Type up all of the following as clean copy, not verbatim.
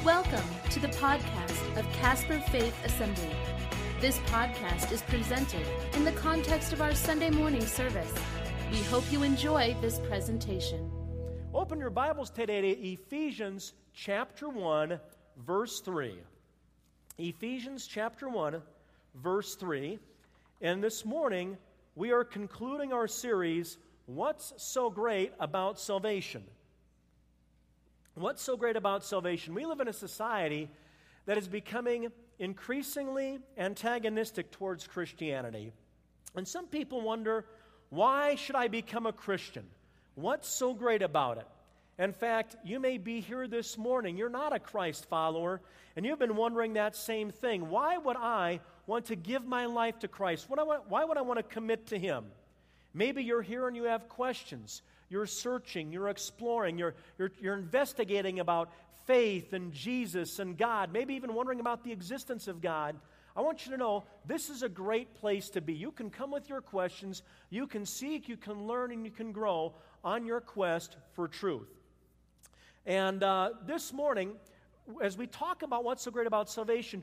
Welcome to the podcast of Casper Faith Assembly. This podcast is presented in the context of our Sunday morning service. We hope you enjoy this presentation. Open your Bibles today to Ephesians chapter 1, verse 3. Ephesians chapter 1, verse 3. And this morning, we are concluding our series, What's So Great About Salvation? What's so great about salvation? We live in a society that is becoming increasingly antagonistic towards Christianity. And some people wonder, why should I become a Christian? What's so great about it? In fact, you may be here this morning, you're not a Christ follower, and you've been wondering that same thing. Why would I want to give my life to Christ? Why would I want to commit to Him? Maybe you're here and you have questions. You're searching, you're exploring, you're investigating about faith and Jesus and God, maybe even wondering about the existence of God. I want you to know this is a great place to be. You can come with your questions, you can seek, you can learn, and you can grow on your quest for truth. And this morning, as we talk about what's so great about salvation,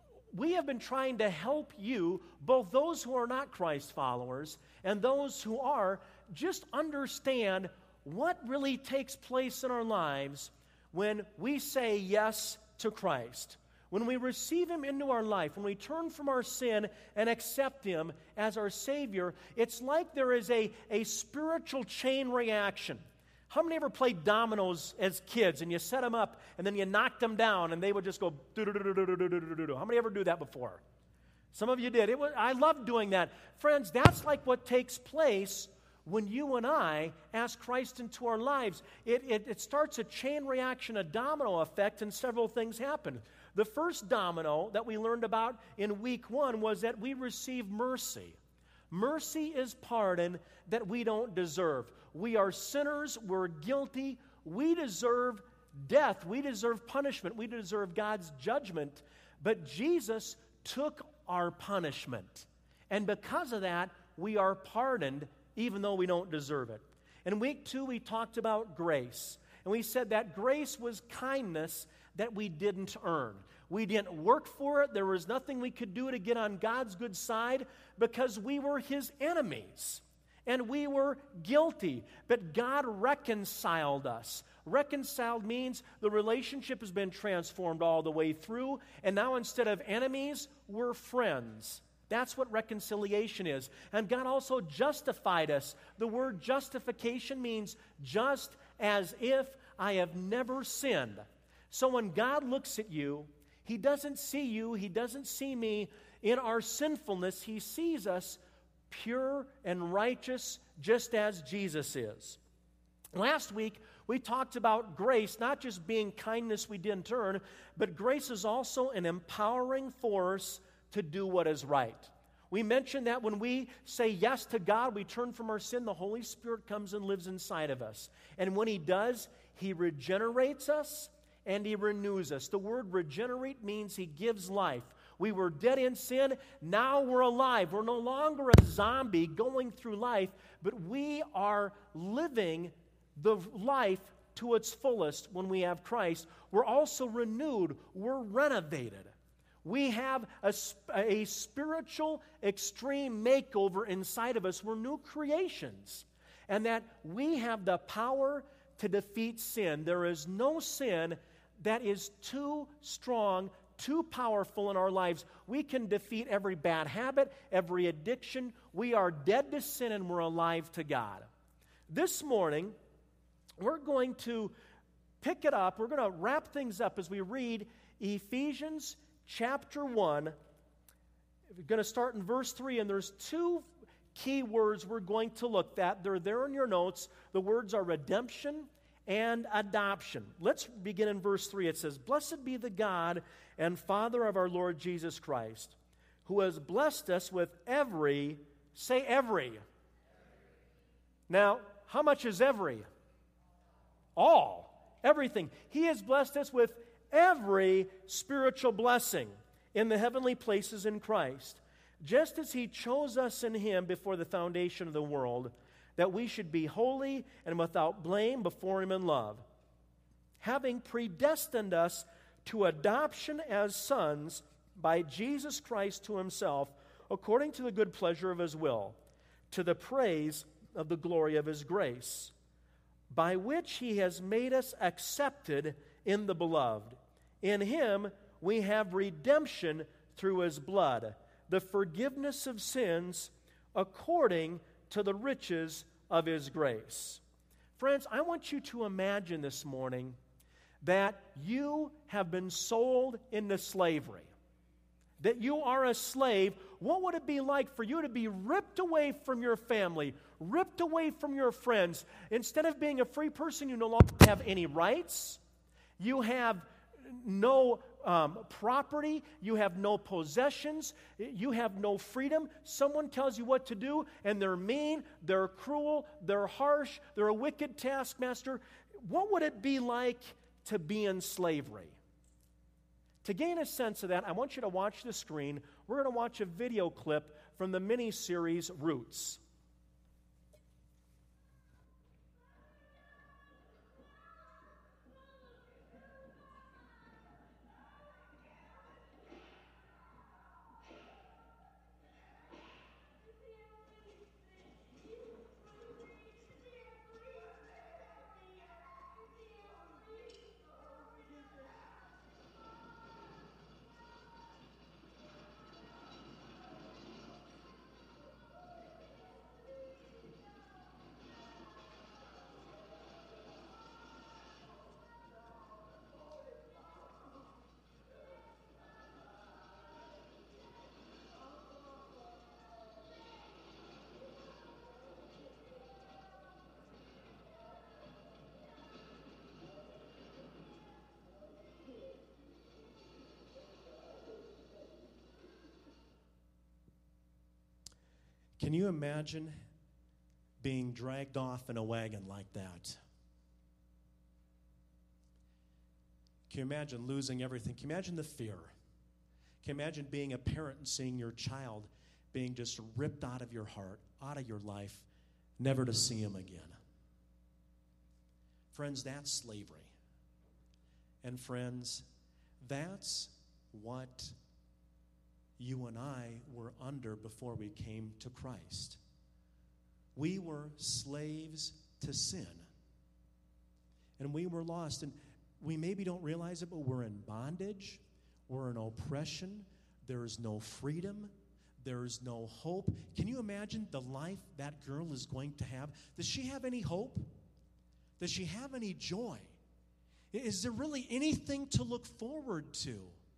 we have been trying to help you, both those who are not Christ followers and those who are, just understand what really takes place in our lives when we say yes to Christ. When we receive Him into our life, when we turn from our sin and accept Him as our Savior, it's like there is a spiritual chain reaction. How many ever played dominoes as kids and you set them up and then you knocked them down and they would just go do-do-do-do-do-do-do-do-do? How many ever do that before? Some of you did. I love doing that. Friends, that's like what takes place when you and I ask Christ into our lives. It starts a chain reaction, a domino effect, and several things happen. The first domino that we learned about in week 1 was that we receive mercy. Mercy is pardon that we don't deserve. We are sinners, we're guilty, we deserve death, we deserve punishment, we deserve God's judgment, but Jesus took our punishment. And because of that, we are pardoned even though we don't deserve it. In week 2, we talked about grace. And we said that grace was kindness that we didn't earn. We didn't work for it. There was nothing we could do to get on God's good side because we were His enemies. And we were guilty. But God reconciled us. Reconciled means the relationship has been transformed all the way through. And now instead of enemies, we're friends. That's what reconciliation is. And God also justified us. The word justification means just as if I have never sinned. So when God looks at you, He doesn't see you, He doesn't see me in our sinfulness. He sees us pure and righteous just as Jesus is. Last week, we talked about grace, not just being kindness we didn't earn, but grace is also an empowering force to do what is right. We mentioned that when we say yes to God, we turn from our sin, the Holy Spirit comes and lives inside of us. And when He does, He regenerates us and He renews us. The word regenerate means He gives life. We were dead in sin, now we're alive. We're no longer a zombie going through life, but we are living the life to its fullest when we have Christ. We're also renewed, we're renovated. We have a spiritual extreme makeover inside of us. We're new creations. And that we have the power to defeat sin. There is no sin that is too strong, too powerful in our lives. We can defeat every bad habit, every addiction. We are dead to sin and we're alive to God. This morning, we're going to pick it up. We're going to wrap things up as we read Ephesians chapter 1. We're going to start in verse 3, and there's 2 key words we're going to look at. They're there in your notes. The words are redemption and adoption. Let's begin in verse 3. It says, "Blessed be the God and Father of our Lord Jesus Christ, who has blessed us with every," say every. Now, how much is every? All. Everything. He has blessed us with every spiritual blessing in the heavenly places in Christ, just as He chose us in Him before the foundation of the world, that we should be holy and without blame before Him in love, having predestined us to adoption as sons by Jesus Christ to himself, according to the good pleasure of his will, to the praise of the glory of his grace, by which he has made us accepted in the beloved. In him we have redemption through his blood, the forgiveness of sins according to the riches of his grace. Friends, I want you to imagine this morning that you have been sold into slavery, that you are a slave. What would it be like for you to be ripped away from your family, ripped away from your friends? Instead of being a free person, you no longer have any rights. You have no property. You have no possessions. You have no freedom. Someone tells you what to do, and they're mean, they're cruel, they're harsh, they're a wicked taskmaster. What would it be like to be in slavery? To gain a sense of that, I want you to watch the screen. We're going to watch a video clip from the mini-series Roots. Can you imagine being dragged off in a wagon like that? Can you imagine losing everything? Can you imagine the fear? Can you imagine being a parent and seeing your child being just ripped out of your heart, out of your life, never to see him again? Friends, that's slavery. And friends, that's what you and I were under before we came to Christ. We were slaves to sin. And we were lost. And we maybe don't realize it, but we're in bondage. We're in oppression. There is no freedom. There is no hope. Can you imagine the life that girl is going to have? Does she have any hope? Does she have any joy? Is there really anything to look forward to?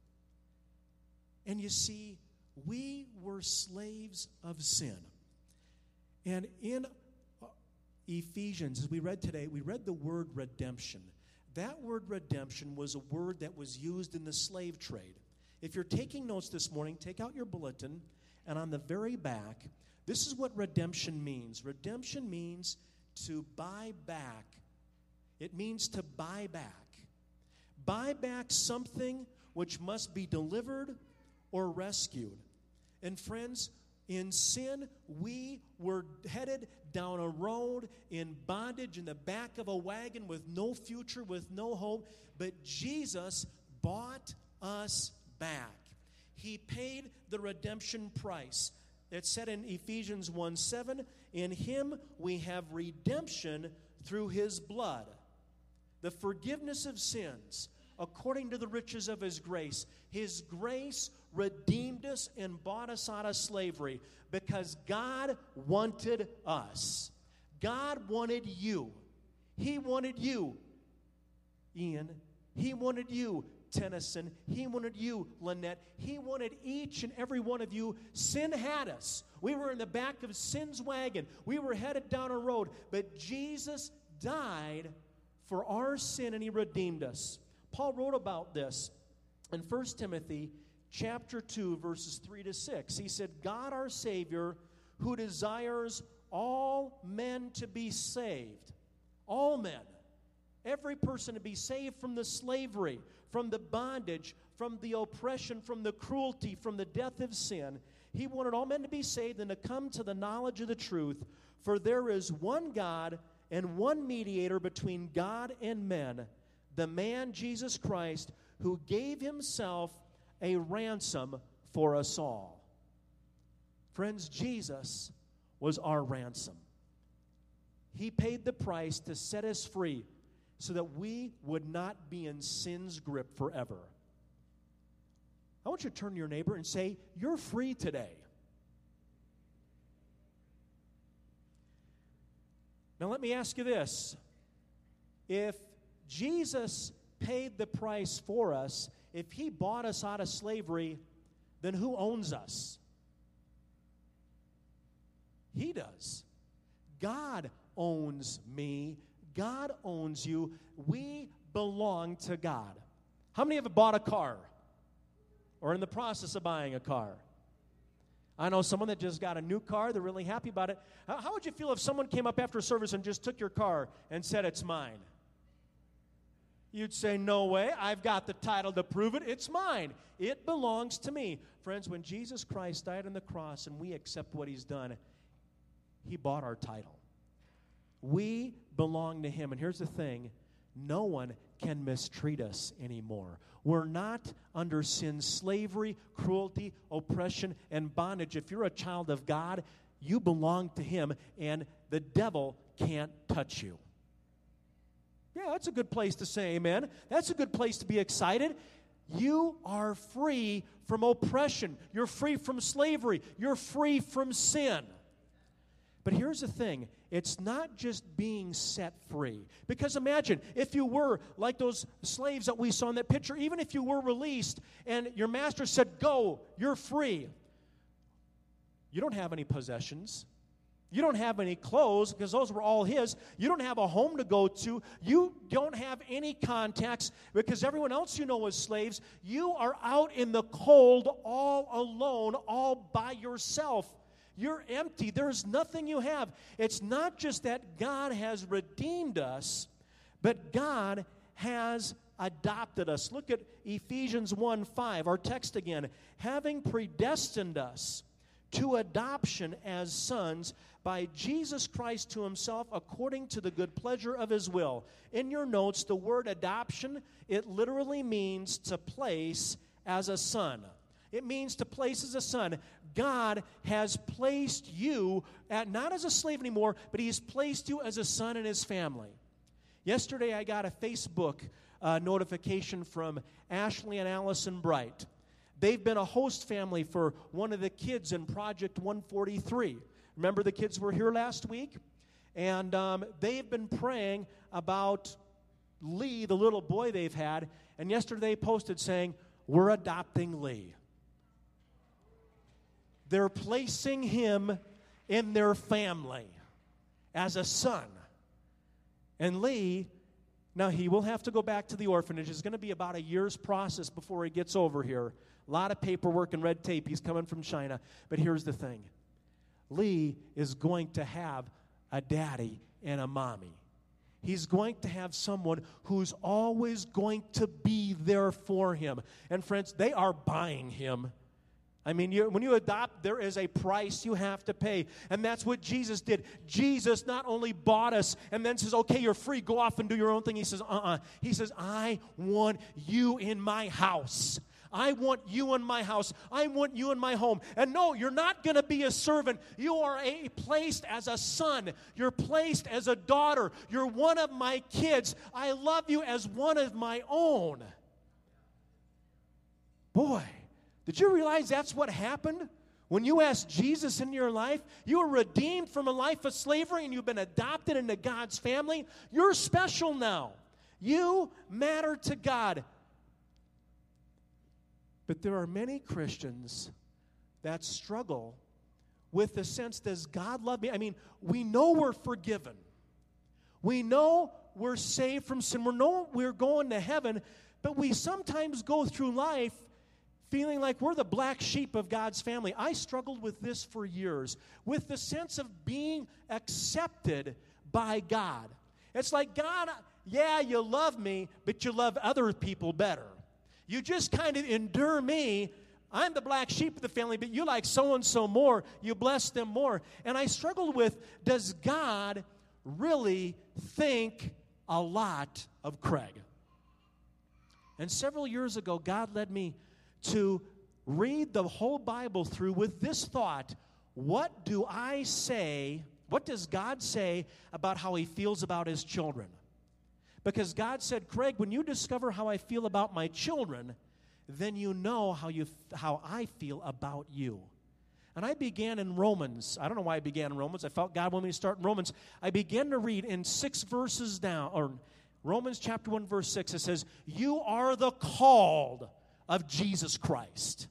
And you see, we were slaves of sin. And in Ephesians, as we read today, we read the word redemption. That word redemption was a word that was used in the slave trade. If you're taking notes this morning, take out your bulletin, and on the very back, this is what redemption means. Redemption means to buy back. It means to buy back. Buy back something which must be delivered or rescued. And friends, in sin, we were headed down a road in bondage in the back of a wagon with no future, with no hope. But Jesus bought us back. He paid the redemption price. It said in Ephesians 1:7, in him we have redemption through his blood, the forgiveness of sins, according to the riches of his grace. His grace redeemed us and bought us out of slavery because God wanted us. God wanted you. He wanted you, Ian. He wanted you, Tennyson. He wanted you, Lynette. He wanted each and every one of you. Sin had us. We were in the back of sin's wagon. We were headed down a road. But Jesus died for our sin, and he redeemed us. Paul wrote about this in 1 Timothy chapter 2, verses 3 to 6. He said, God our Savior, who desires all men to be saved, all men, every person to be saved from the slavery, from the bondage, from the oppression, from the cruelty, from the death of sin. He wanted all men to be saved and to come to the knowledge of the truth. For there is one God and one mediator between God and men, the man Jesus Christ, who gave himself a ransom for us all. Friends, Jesus was our ransom. He paid the price to set us free so that we would not be in sin's grip forever. I want you to turn to your neighbor and say, you're free today. Now let me ask you this. If Jesus paid the price for us, if he bought us out of slavery, then who owns us? He does. God owns me. God owns you. We belong to God. How many have bought a car or in the process of buying a car? I know someone that just got a new car. They're really happy about it. How would you feel if someone came up after service and just took your car and said, it's mine? You'd say, no way. I've got the title to prove it. It's mine. It belongs to me. Friends, when Jesus Christ died on the cross and we accept what he's done, he bought our title. We belong to him. And here's the thing. No one can mistreat us anymore. We're not under sin's slavery, cruelty, oppression, and bondage. If you're a child of God, you belong to him, and the devil can't touch you. Yeah, that's a good place to say amen. That's a good place to be excited. You are free from oppression. You're free from slavery. You're free from sin. But here's the thing. It's not just being set free. Because imagine if you were like those slaves that we saw in that picture, even if you were released and your master said, go, you're free. You don't have any possessions. You don't have any clothes because those were all his. You don't have a home to go to. You don't have any contacts because everyone else you know was slaves. You are out in the cold all alone, all by yourself. You're empty. There's nothing you have. It's not just that God has redeemed us, but God has adopted us. Look at Ephesians 1:5, our text again. Having predestined us to adoption as sons by Jesus Christ to himself according to the good pleasure of his will. In your notes, the word adoption, it literally means to place as a son. It means to place as a son. God has placed you not as a slave anymore, but he's placed you as a son in his family. Yesterday I got a Facebook notification from Ashley and Allison Bright. They've been a host family for one of the kids in Project 143. Remember the kids were here last week? And they've been praying about Lee, the little boy they've had. And yesterday they posted saying, we're adopting Lee. They're placing him in their family as a son. And Lee, now he will have to go back to the orphanage. It's going to be about a year's process before he gets over here. A lot of paperwork and red tape. He's coming from China. But here's the thing. Lee is going to have a daddy and a mommy. He's going to have someone who's always going to be there for him. And friends, they are buying him. I mean, when you adopt, there is a price you have to pay. And that's what Jesus did. Jesus not only bought us and then says, okay, you're free, go off and do your own thing. He says, He says, I want you in my house. I want you in my house. I want you in my home. And no, you're not going to be a servant. You are placed as a son. You're placed as a daughter. You're one of my kids. I love you as one of my own. Boy. Did you realize that's what happened? When you asked Jesus into your life, you were redeemed from a life of slavery and you've been adopted into God's family. You're special now. You matter to God. But there are many Christians that struggle with the sense, does God love me? I mean, we know we're forgiven. We know we're saved from sin. We know we're going to heaven, but we sometimes go through life feeling like we're the black sheep of God's family. I struggled with this for years, with the sense of being accepted by God. It's like, God, yeah, you love me, but you love other people better. You just kind of endure me. I'm the black sheep of the family, but you like so-and-so more. You bless them more. And I struggled with, does God really think a lot of Craig? And several years ago, God led me to read the whole Bible through with this thought: what do I say, what does God say about how He feels about His children? Because God said, Craig, when you discover how I feel about my children, then you know how I feel about you. And I began in Romans. I don't know why I began in Romans. I felt God wanted me to start in Romans. I began to read in 6 verses down, or Romans chapter 1, verse 6. It says, you are the called of Jesus Christ.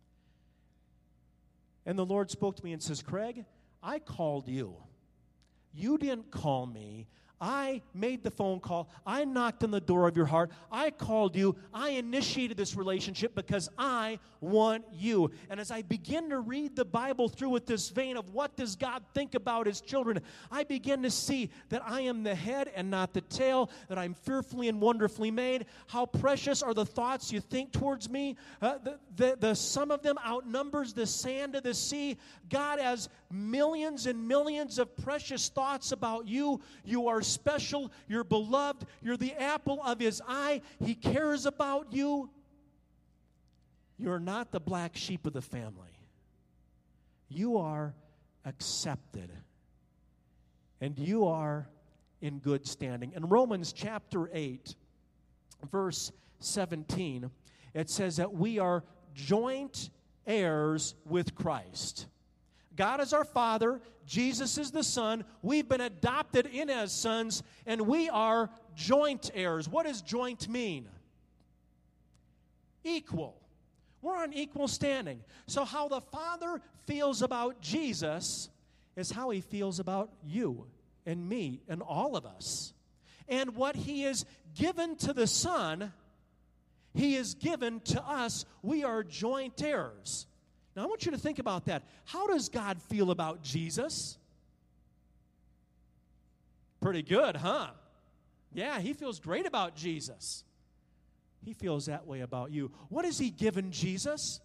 And the Lord spoke to me and says, Craig, I called you. You didn't call me. I made the phone call. I knocked on the door of your heart. I called you. I initiated this relationship because I want you. And as I begin to read the Bible through with this vein of what does God think about His children, I begin to see that I am the head and not the tail, that I'm fearfully and wonderfully made. How precious are the thoughts you think towards me. The sum of them outnumbers the sand of the sea. God has millions and millions of precious thoughts about you. You are special. You're beloved. You're the apple of His eye. He cares about you. You're not the black sheep of the family. You are accepted. And you are in good standing. In Romans chapter 8, verse 17, it says that we are joint heirs with Christ. God is our Father, Jesus is the Son, we've been adopted in as sons, and we are joint heirs. What does joint mean? Equal. We're on equal standing. So how the Father feels about Jesus is how He feels about you and me and all of us. And what He has given to the Son, He has given to us. We are joint heirs. Now, I want you to think about that. How does God feel about Jesus? Pretty good, huh? Yeah, He feels great about Jesus. He feels that way about you. What has He given Jesus?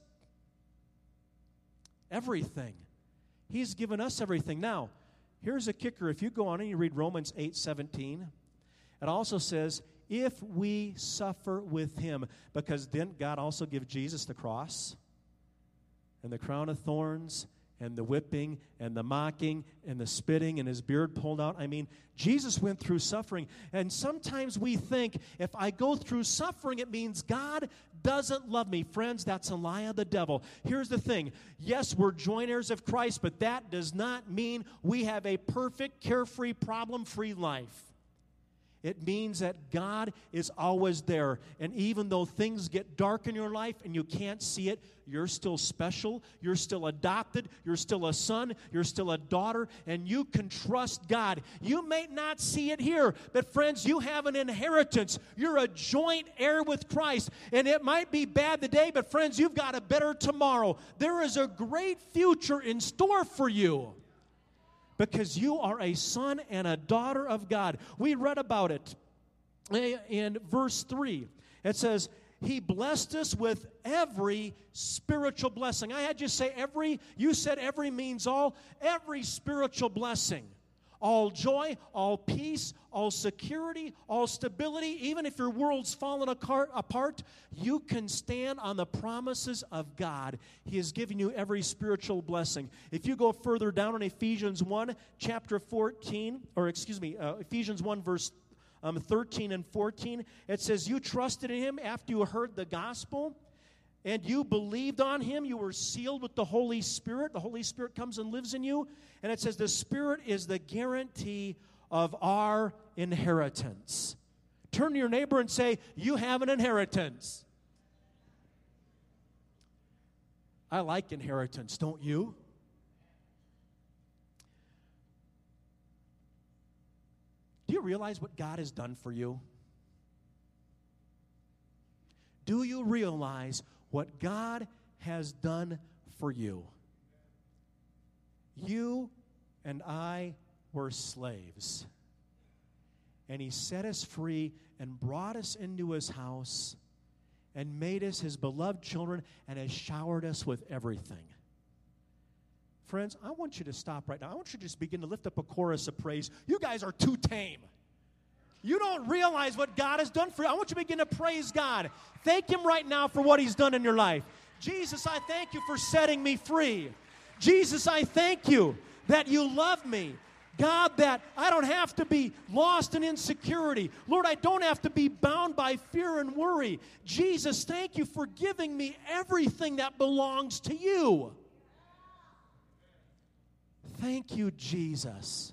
Everything. He's given us everything. Now, here's a kicker. If you go on and you read Romans 8:17, it also says, if we suffer with Him, because didn't God also give Jesus the cross? And the crown of thorns, and the whipping, and the mocking, and the spitting, and His beard pulled out. I mean, Jesus went through suffering. And sometimes we think, if I go through suffering, it means God doesn't love me. Friends, that's a lie of the devil. Here's the thing. Yes, we're joint heirs of Christ, but that does not mean we have a perfect, carefree, problem-free life. It means that God is always there. And even though things get dark in your life and you can't see it, you're still special. You're still adopted. You're still a son. You're still a daughter. And you can trust God. You may not see it here, but friends, you have an inheritance. You're a joint heir with Christ. And it might be bad today, but friends, you've got a better tomorrow. There is a great future in store for you, because you are a son and a daughter of God. We read about it in verse 3. It says, He blessed us with every spiritual blessing. I had you say every. You said every means all. Every spiritual blessing. All joy, all peace, all security, all stability. Even if your world's fallen apart, you can stand on the promises of God. He has given you every spiritual blessing. If you go further down in Ephesians 1, chapter 14, Ephesians 1, verse 13 and 14, it says, you trusted in Him after you heard the gospel, and you believed on Him. You were sealed with the Holy Spirit. The Holy Spirit comes and lives in you. And it says the Spirit is the guarantee of our inheritance. Turn to your neighbor and say, you have an inheritance. I like inheritance, don't you? Do you realize what God has done for you? Do you realize what God has done for you? You and I were slaves. And He set us free and brought us into His house and made us His beloved children and has showered us with everything. Friends, I want you to stop right now. I want you to just begin to lift up a chorus of praise. You guys are too tame. You don't realize what God has done for you. I want you to begin to praise God. Thank Him right now for what He's done in your life. Jesus, I thank You for setting me free. Jesus, I thank You that You love me. God, that I don't have to be lost in insecurity. Lord, I don't have to be bound by fear and worry. Jesus, thank You for giving me everything that belongs to You. Thank You, Jesus.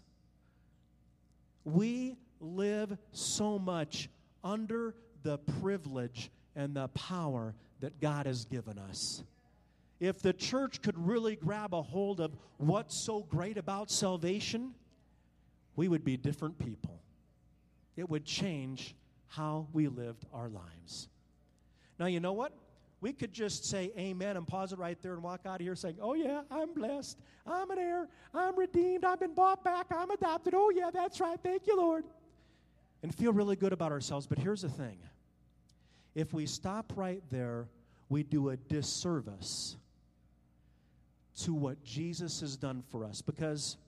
We live so much under the privilege and the power that God has given us. If the church could really grab a hold of what's so great about salvation, we would be different people. It would change how we lived our lives. Now, you know what? We could just say amen and pause it right there and walk out of here saying, oh, yeah, I'm blessed. I'm an heir. I'm redeemed. I've been bought back. I'm adopted. Oh, yeah, that's right. Thank You, Lord. And feel really good about ourselves. But here's the thing. If we stop right there, we do a disservice to what Jesus has done for us. Because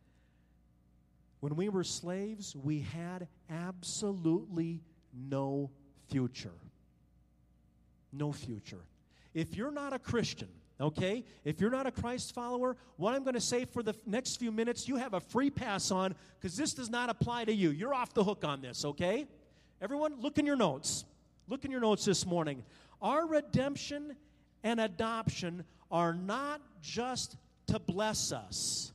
when we were slaves, we had absolutely no future. No future. If you're not a Christian, okay, if you're not a Christ follower, what I'm going to say for the next few minutes, you have a free pass on because this does not apply to you. You're off the hook on this, okay? Everyone, look in your notes. Look in your notes this morning. Our redemption and adoption are not just to bless us.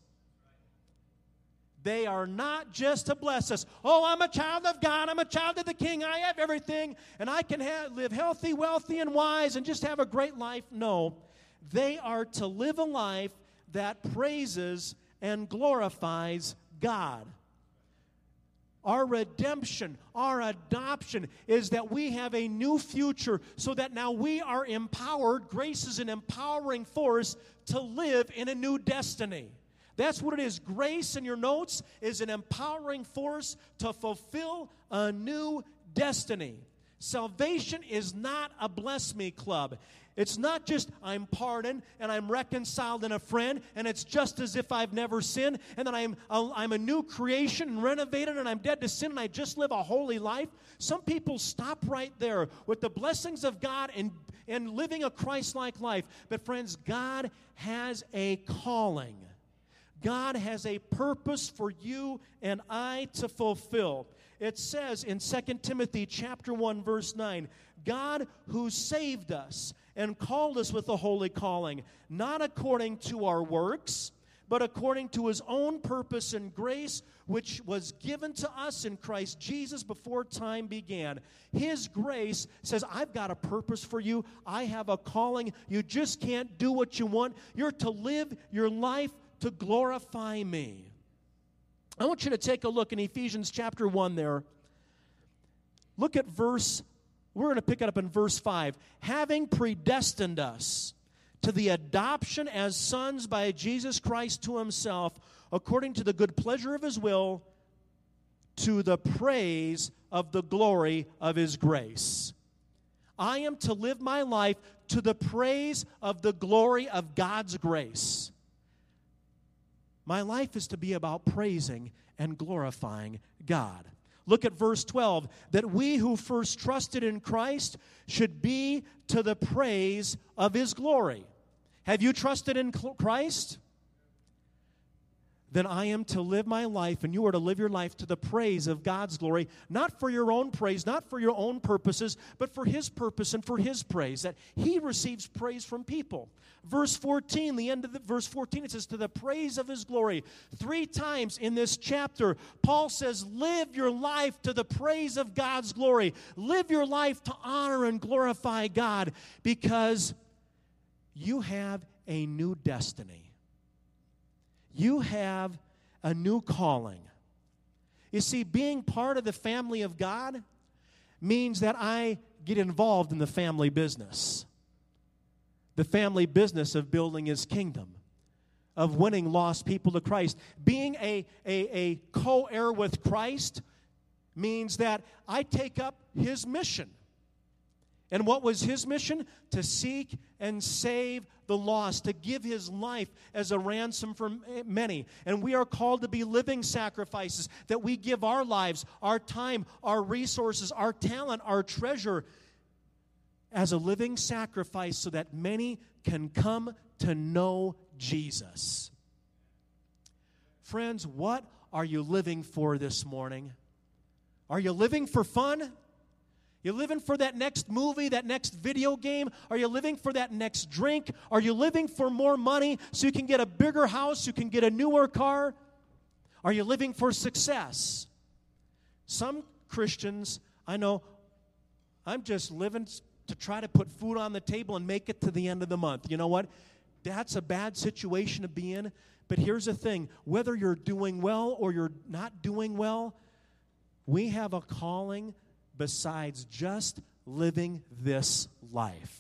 They are not just to bless us. Oh, I'm a child of God. I'm a child of the King. I have everything, and I can live healthy, wealthy, and wise, and just have a great life. No, they are to live a life that praises and glorifies God. Our redemption, our adoption is that we have a new future so that now we are empowered. Grace is an empowering force to live in a new destiny. That's what it is. Grace in your notes is an empowering force to fulfill a new destiny. Salvation is not a bless me club. It's not just I'm pardoned and I'm reconciled and a friend and it's just as if I've never sinned and then I'm a new creation and renovated and I'm dead to sin and I just live a holy life. Some people stop right there with the blessings of God and living a Christ-like life. But friends, God has a calling. God has a purpose for you and I to fulfill. It says in 2 Timothy chapter 1, verse 9, God who saved us and called us with a holy calling, not according to our works, but according to His own purpose and grace, which was given to us in Christ Jesus before time began. His grace says, I've got a purpose for you. I have a calling. You just can't do what you want. You're to live your life to glorify me. I want you to take a look in Ephesians chapter 1 there. Look at we're going to pick it up in verse 5. Having predestined us to the adoption as sons by Jesus Christ to Himself, according to the good pleasure of His will, to the praise of the glory of His grace. I am to live my life to the praise of the glory of God's grace. My life is to be about praising and glorifying God. Look at verse 12. That we who first trusted in Christ should be to the praise of His glory. Have you trusted in Christ? Then I am to live my life, and you are to live your life to the praise of God's glory, not for your own praise, not for your own purposes, but for His purpose and for His praise, that He receives praise from people. Verse 14, the end of verse 14, it says, to the praise of His glory. 3 times in this chapter, Paul says, live your life to the praise of God's glory. Live your life to honor and glorify God, because you have a new destiny. You have a new calling. You see, being part of the family of God means that I get involved in the family business. The family business of building His kingdom, of winning lost people to Christ. Being a co-heir with Christ means that I take up His mission. And what was his mission? To seek and save the lost, to give his life as a ransom for many. And we are called to be living sacrifices, that we give our lives, our time, our resources, our talent, our treasure as a living sacrifice so that many can come to know Jesus. Friends, what are you living for this morning? Are you living for fun? You living for that next movie, that next video game? Are you living for that next drink? Are you living for more money so you can get a bigger house, you can get a newer car? Are you living for success? Some Christians, I know, I'm just living to try to put food on the table and make it to the end of the month. You know what? That's a bad situation to be in. But here's the thing, whether you're doing well or you're not doing well, we have a calling besides just living this life.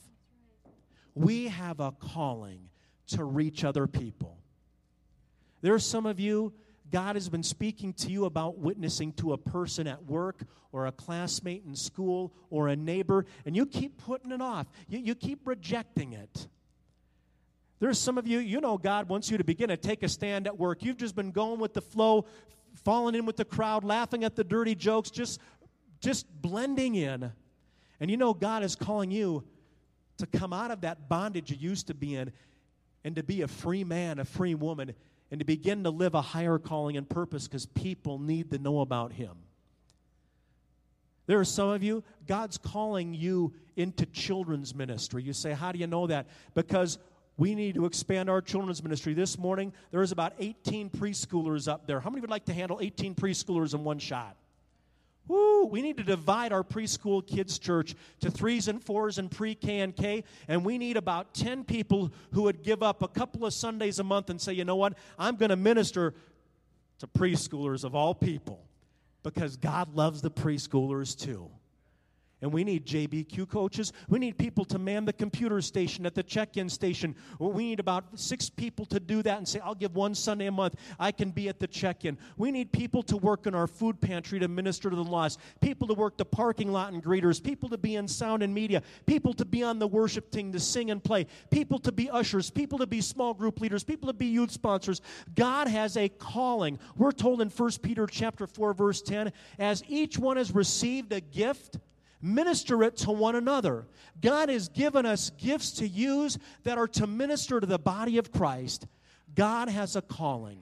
We have a calling to reach other people. There are some of you, God has been speaking to you about witnessing to a person at work or a classmate in school or a neighbor, and you keep putting it off. You keep rejecting it. There's some of you, you know God wants you to begin to take a stand at work. You've just been going with the flow, falling in with the crowd, laughing at the dirty jokes, just blending in. And you know God is calling you to come out of that bondage you used to be in and to be a free man, a free woman, and to begin to live a higher calling and purpose because people need to know about Him. There are some of you, God's calling you into children's ministry. You say, how do you know that? Because we need to expand our children's ministry. This morning, there is about 18 preschoolers up there. How many would like to handle 18 preschoolers in one shot? Woo! We need to divide our preschool kids' church to 3s and 4s and pre-K and K, and we need about 10 people who would give up a couple of Sundays a month and say, you know what, I'm going to minister to preschoolers of all people because God loves the preschoolers too. And we need JBQ coaches. We need people to man the computer station at the check-in station. We need about 6 people to do that and say, I'll give 1 Sunday a month. I can be at the check-in. We need people to work in our food pantry to minister to the lost. People to work the parking lot and greeters. People to be in sound and media. People to be on the worship team to sing and play. People to be ushers. People to be small group leaders. People to be youth sponsors. God has a calling. We're told in 1 Peter chapter 4, verse 10, as each one has received a gift, minister it to one another. God has given us gifts to use that are to minister to the body of Christ. God has a calling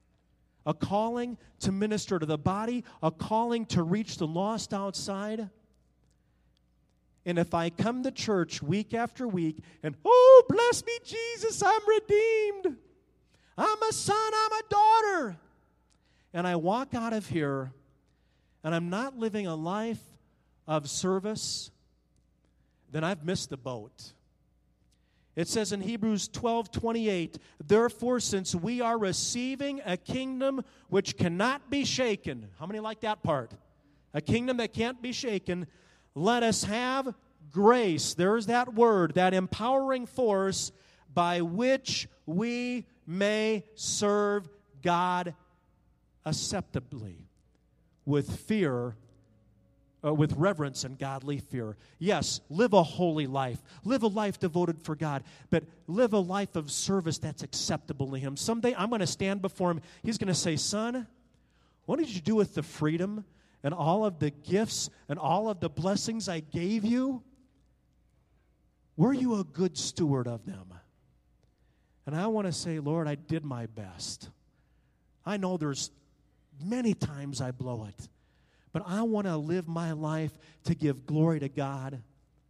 to minister to the body, a calling to reach the lost outside. And if I come to church week after week and, oh, bless me, Jesus, I'm redeemed. I'm a son, I'm a daughter. And I walk out of here and I'm not living a life of service, then I've missed the boat. It says in Hebrews 12:28, therefore, since we are receiving a kingdom which cannot be shaken. How many like that part? A kingdom that can't be shaken. Let us have grace. There's that word, that empowering force by which we may serve God acceptably with fear, with reverence and godly fear. Yes, live a holy life. Live a life devoted for God, but live a life of service that's acceptable to Him. Someday I'm going to stand before Him. He's going to say, son, what did you do with the freedom and all of the gifts and all of the blessings I gave you? Were you a good steward of them? And I want to say, Lord, I did my best. I know there's many times I blow it. But I want to live my life to give glory to God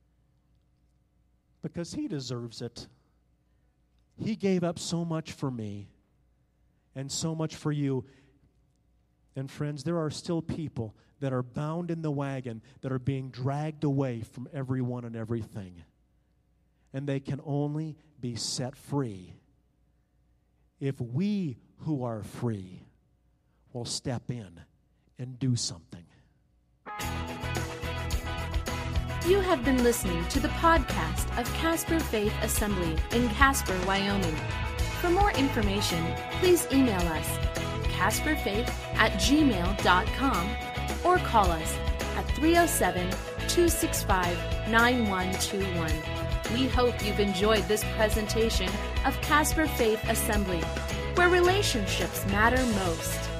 because He deserves it. He gave up so much for me and so much for you. And friends, there are still people that are bound in the wagon, that are being dragged away from everyone and everything. And they can only be set free if we who are free will step in and do something. You have been listening to the podcast of Casper Faith Assembly in Casper, Wyoming. For more information, please email us, casperfaith@gmail.com, or call us at 307 265-9121. We hope you've enjoyed this presentation of Casper Faith Assembly, where relationships matter most.